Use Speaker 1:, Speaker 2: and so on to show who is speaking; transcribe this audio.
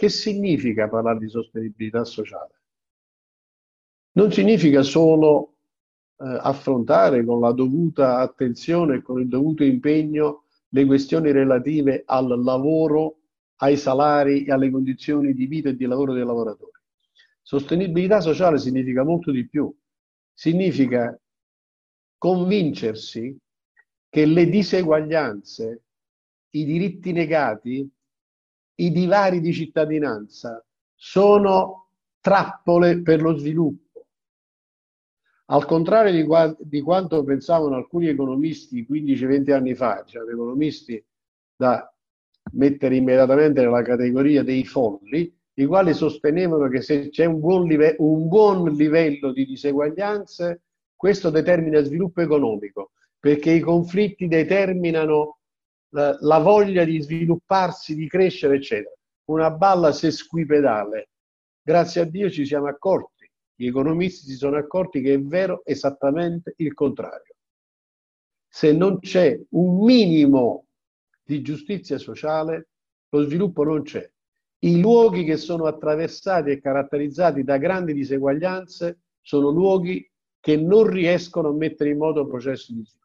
Speaker 1: Che significa parlare di sostenibilità sociale? Non significa solo affrontare con la dovuta attenzione e con il dovuto impegno le questioni relative al lavoro, ai salari e alle condizioni di vita e di lavoro dei lavoratori. Sostenibilità sociale significa molto di più. Significa convincersi che le diseguaglianze, i diritti negati, i divari di cittadinanza sono trappole per lo sviluppo. Al contrario di quanto pensavano alcuni economisti 15-20 anni fa, cioè economisti da mettere immediatamente nella categoria dei folli, i quali sostenevano che se c'è un buon livello di diseguaglianze, questo determina sviluppo economico, perché i conflitti determinano la voglia di svilupparsi, di crescere, eccetera. Una balla sesquipedale. Grazie a Dio ci siamo accorti, gli economisti si sono accorti che è vero esattamente il contrario. Se non c'è un minimo di giustizia sociale, lo sviluppo non c'è. I luoghi che sono attraversati e caratterizzati da grandi diseguaglianze sono luoghi che non riescono a mettere in moto processi di sviluppo.